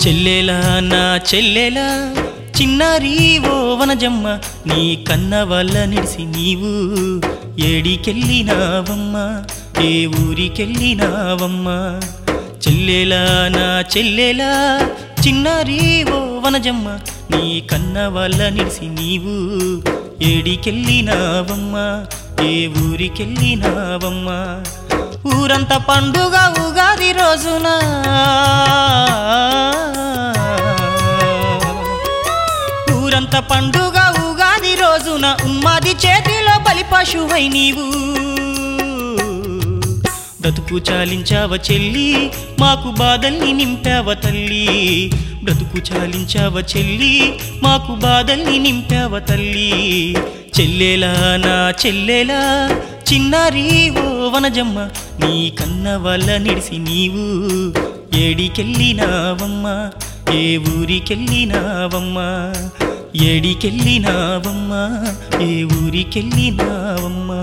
చెల్లెలా నా చెల్లెలా చిన్నారి ఓ వనజమ్మ నీ కన్న వల్ల నిడిసి నీవు ఏడికెళ్ళినావమ్మా ఏ ఊరికెళ్ళినావమ్మా చెల్లెలా నా చెల్లెలా చిన్నారి ఓ వనజమ్మ నీ కన్న వల్ల నిడిసి నీవు ఏడికెళ్ళినావమ్మా ఏ ఊరికెళ్ళినావమ్మా ఊరంతా పండుగ ఉగాది రోజున ఊరంతా పండుగ ఉగాది రోజున ఉన్మాది చేతిలో బలి పశువై నీవు బ్రతుకు చాలించావ చెల్లి మాకు బాధల్ని నింపావ తల్లి బ్రతుకు చాలించావ చెల్లి మాకు బాధల్ని నింపావ తల్లి చెల్లెలా నా చెల్లెలా చిన్నారి ఓ వనజమ్మ నీ కన్న వల్ల నిడిసి నీవు ఏడికెళ్ళినావమ్మా ఏ ఊరికెళ్ళినావమ్మా ఏడికెళ్ళినావమ్మా ఏ ఊరికెళ్ళినావమ్మా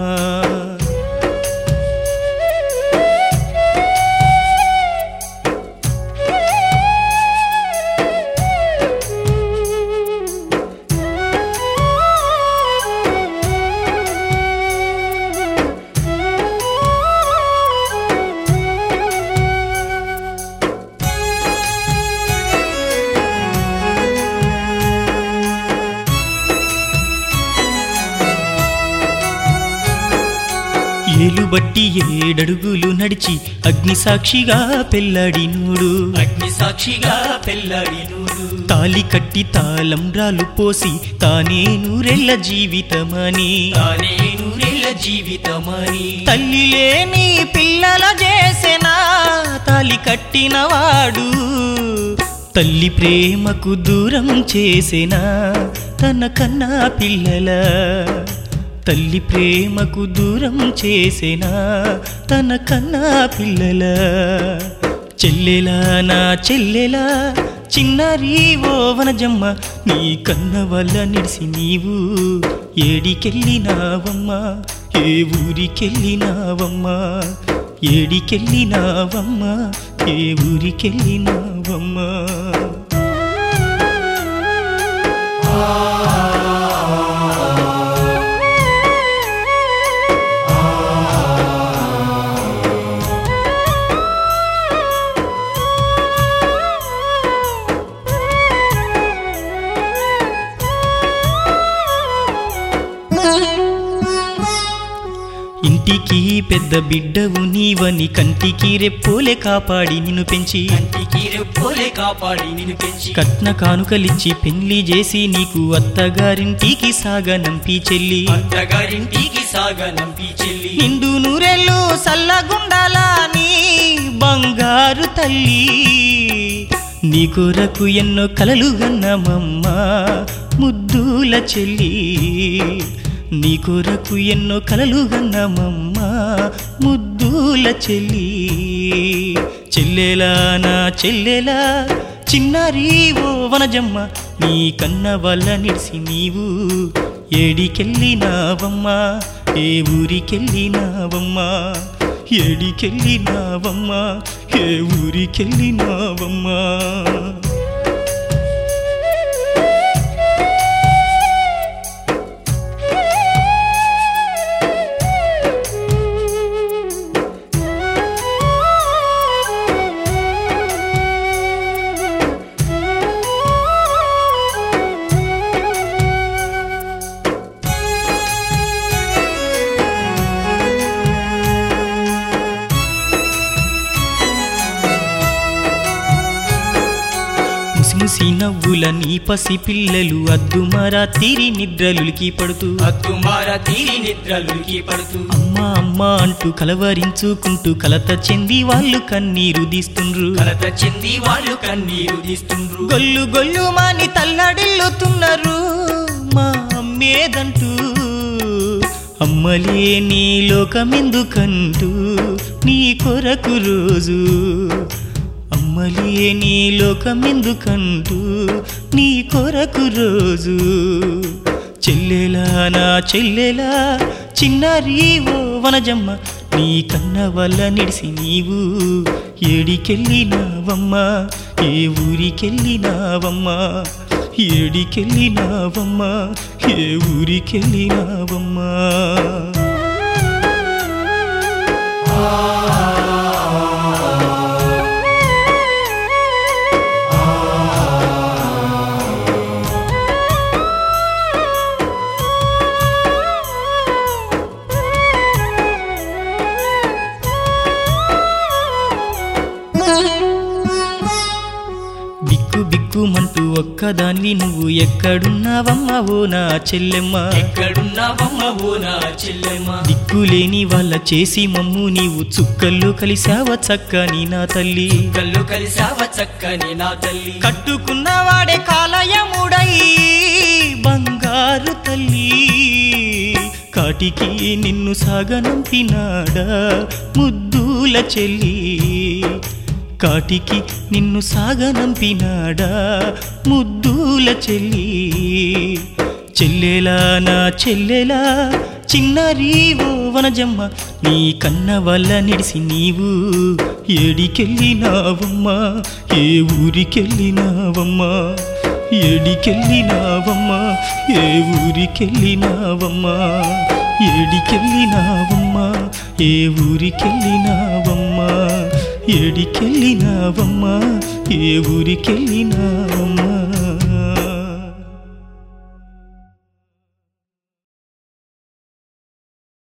ఏలుబట్టి 7 అడుగులు నడిచి అగ్నిసాక్షిగా పెళ్ళాడినోడు తాలి కట్టి తాళంబ్రాలు పోసి తానే నూరెళ్ళ జీవితమని తల్లి లేని పిల్లల చేసెనా తాలి కట్టినవాడు తల్లి ప్రేమకు దూరం చేసెనా తన కన్నా పిల్లల తల్లి ప్రేమకు దూరం చేసెనా తన కన్నా పిల్లల చెల్లెలా నా చెల్లెలా చిన్నారి ఓ వనజమ్మ నీ కన్న వల్ల నిడిసి నీవు ఏడికెళ్ళినావమ్మా ఏ ఊరికెళ్ళినావమ్మా ఏడికెళ్ళినావమ్మా ఏ ఊరికెళ్ళినావమ్మా ఇంటికి పెద్ద బిడ్డవు నీవని కంటికి రెప్పోలే కాపాడి నిన్ను పెంచి కట్న కానుకలిచ్చి పెళ్లి చేసి నీకు అత్తగారింటికి సాగనంపి చెల్లి నిండు నూరెళ్ళు సల్లగుండాలా నీ బంగారు తల్లి నీ కొరకు ఎన్నో కలలు గన్నమమ్మా ముద్దుల చెల్లి నీ కొరకు ఎన్నో కలలు గన్నమమ్మా ముద్దుల చెల్లి చెల్లెలా నా చెల్లెలా చిన్నారి ఓ వనజమ్మ నీ కన్న వల్ల నిడిసి నీవు ఏడికెళ్ళినావమ్మా ఏ ఊరికెళ్ళినావమ్మా ఏడికెళ్ళినావమ్మా ఏ ఊరికెళ్ళినావమ్మా ముసి నవ్వుల నీ పసి పిల్లలు అద్దుమారా తీరి నిద్రలుకి పడుతూ అమ్మా అమ్మా అంటూ కలవరించుకుంటూ కలత చెంది వాళ్ళు కన్నీరు తీస్తుండ్రు గొల్లు గొల్లు మాని తల్లడిల్లుతున్నారు మా అమ్మేదంటూ అమ్మలే నీ లోకమెందుకంటూ నీ కొరకు రోజు అమ్మలే నీ లోకమెందుకంటూ నీ కొరకు రోజు చెల్లెలా నా చెల్లెలా చిన్నారి ఓ వనజమ్మ నీ కన్న వల్ల నిడిసి నీవు ఏడికెళ్ళినావమ్మా ఏ ఊరికెళ్ళినావమ్మా ఏడికెళ్ళినావమ్మా ఏ ఊరికెళ్ళినావమ్మా బిక్కు బిక్కుమంటూ ఒక్కదాన్ని నువ్వు ఎక్కడున్నావమ్మా ఓ నా చెల్లెమ్మ ఎక్కడున్నావమ్మా ఓ నా చెల్లెమ్మ దిక్కులేని వాళ్ళ చేసి మమ్ము నీవు చుక్కల్లో కలిసావ చక్కని నా తల్లి కళ్ళు కలిసావ చక్కని నా తల్లి కట్టుకున్నవాడే కాలయముడై బంగారు తల్లి కాటికి నిన్ను సాగనంపినాడా ముద్దుల చెల్లి కాటికి నిన్ను సాగనంపినాడా ముద్దుల చెల్లి చెల్లెలా నా చెల్లెలా చిన్నారి ఓ వనజమ్మ నీ కన్న వల్ల నిడిసి నీవు ఏడికెళ్ళినావమ్మా ఏ ఊరికెళ్ళినావమ్మా ఏడికెళ్ళినావమ్మా ఏ ఊరికెళ్ళినావమ్మా ఏడికెళ్ళినావమ్మా ఏ ఊరికెళ్ళినావమ్మా ఏడికెళ్ళినావమ్మా ఏ ఊరికెళ్ళినావమ్మా